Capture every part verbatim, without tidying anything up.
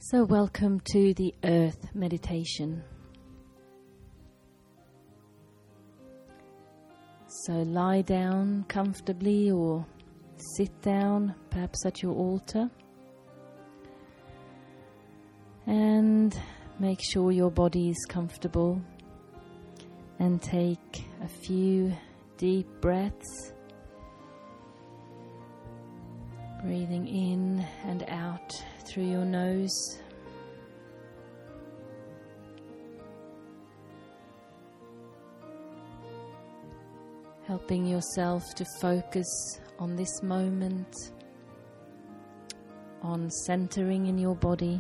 So welcome to the Earth Meditation. So lie down comfortably or sit down, perhaps at your altar. And make sure your body is comfortable. And take a few deep breaths. Breathing in and out through your nose. Helping yourself to focus on this moment, on centering in your body,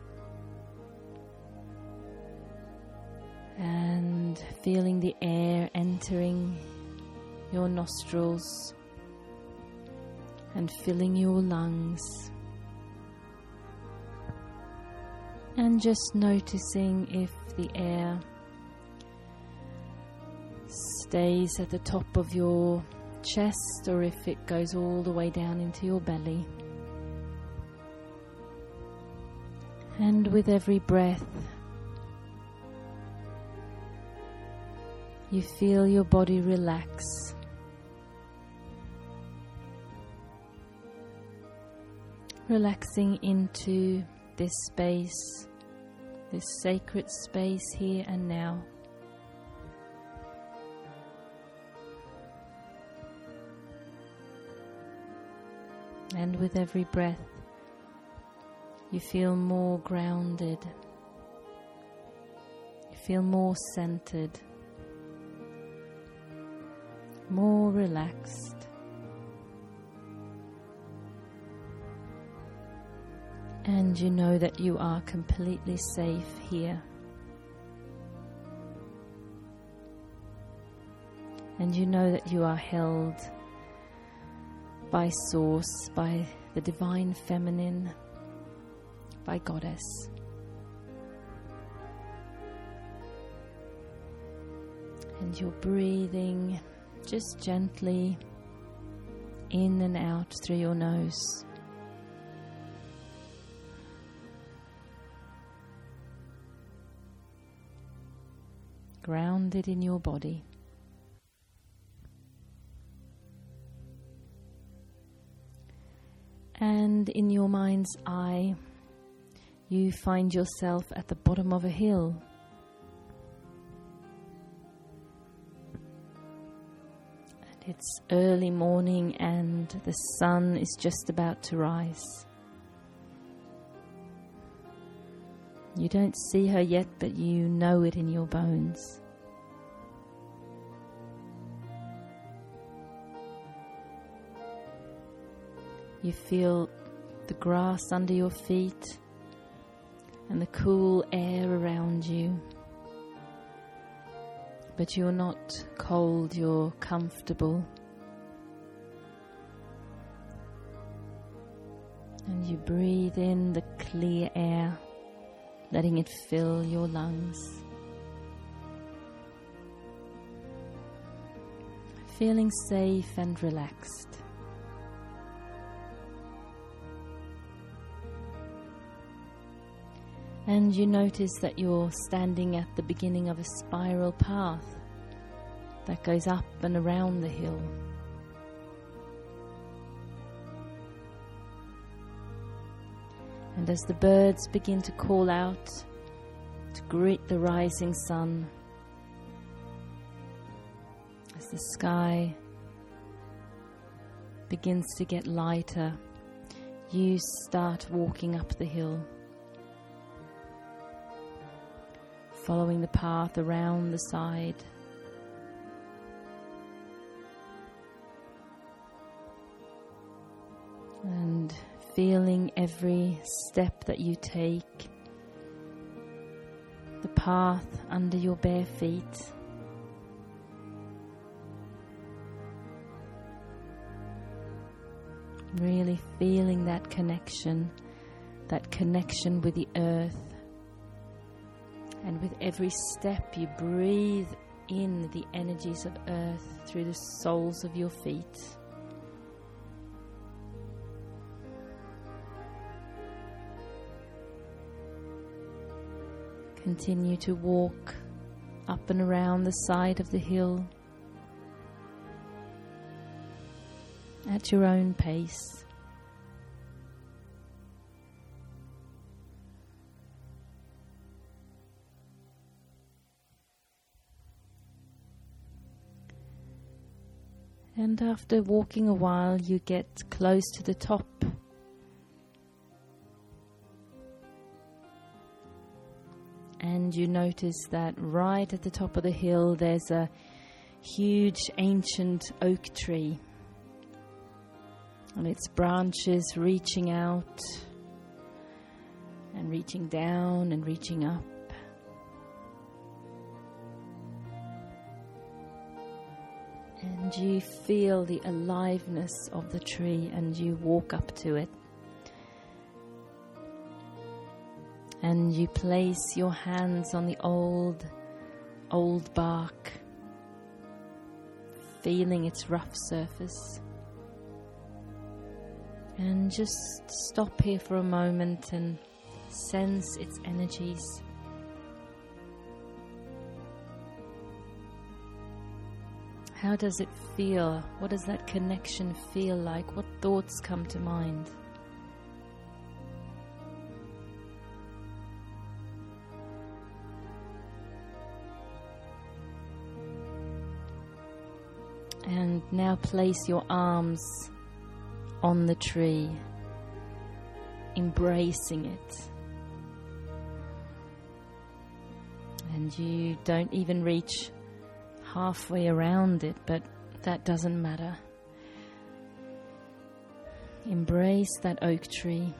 and feeling the air entering your nostrils and filling your lungs, and just noticing if the air stays at the top of your chest or if it goes all the way down into your belly. And with every breath, you feel your body relax. Relaxing into this space, this sacred space here and now. And with every breath, you feel more grounded. You feel more centered, more relaxed. And you know that you are completely safe here. And you know that you are held by Source, by the Divine Feminine, by Goddess. And you're breathing just gently in and out through your nose. Grounded in your body. And in your mind's eye, you find yourself at the bottom of a hill. And it's early morning and the sun is just about to rise. You don't see her yet, but you know it in your bones. You feel the grass under your feet and the cool air around you. But you're not cold, you're comfortable. And you breathe in the clear air, letting it fill your lungs. Feeling safe and relaxed. And you notice that you're standing at the beginning of a spiral path that goes up and around the hill. And as the birds begin to call out to greet the rising sun, as the sky begins to get lighter, you start walking up the hill, following the path around the side. And feeling every step that you take, the path under your bare feet. Really feeling that connection, that connection with the earth. And with every step you breathe in the energies of earth through the soles of your feet. Continue to walk up and around the side of the hill at your own pace. And after walking a while, you get close to the top. And you notice that right at the top of the hill, there's a huge ancient oak tree. And its branches reaching out and reaching down and reaching up. And you feel the aliveness of the tree, and you walk up to it. And you place your hands on the old, old bark, feeling its rough surface. And just stop here for a moment and sense its energies. How does it feel? What does that connection feel like? What thoughts come to mind? And now place your arms on the tree, embracing it. And you don't even reach halfway around it, but that doesn't matter. Embrace that oak tree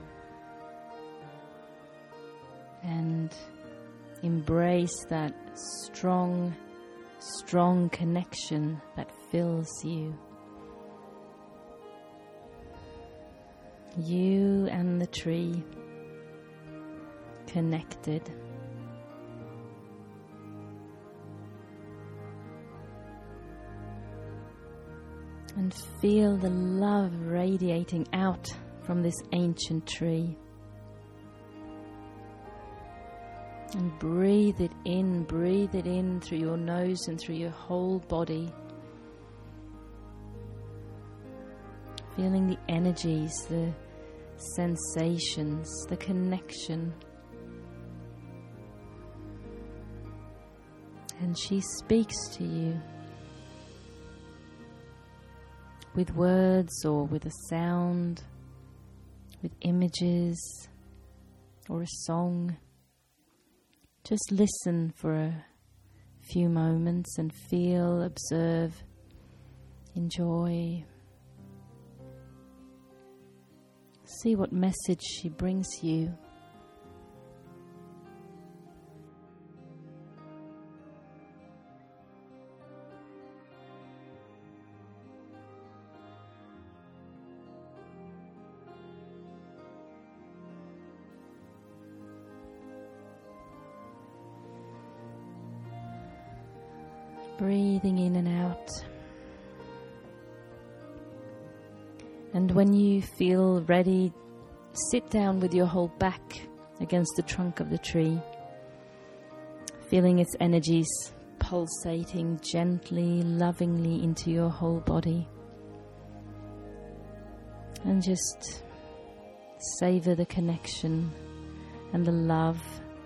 and embrace that strong, strong connection that fills you. You and the tree connected. And feel the love radiating out from this ancient tree. And breathe it in, breathe it in through your nose and through your whole body. Feeling the energies, the sensations, the connection. And she speaks to you with words or with a sound, with images or a song. Just listen for a few moments and feel, observe, enjoy. See what message she brings you. Breathing in and out. And when you feel ready, sit down with your whole back against the trunk of the tree, feeling its energies pulsating gently, lovingly into your whole body. And just savor the connection and the love.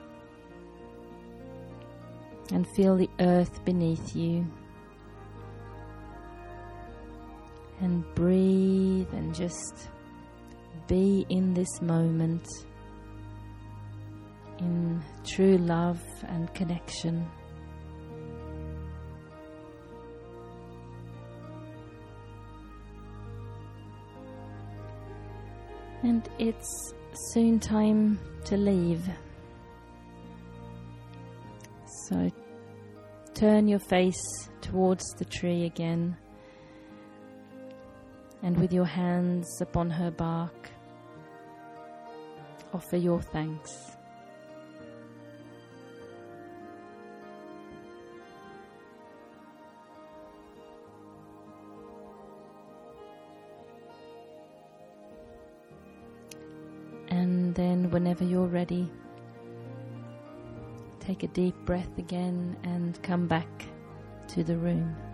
And feel the earth beneath you. And breathe and just be in this moment, in true love and connection. And it's soon time to leave. So turn your face towards the tree again, and with your hands upon her bark, offer your thanks. And then whenever you're ready, Take a deep breath again and come back to the room.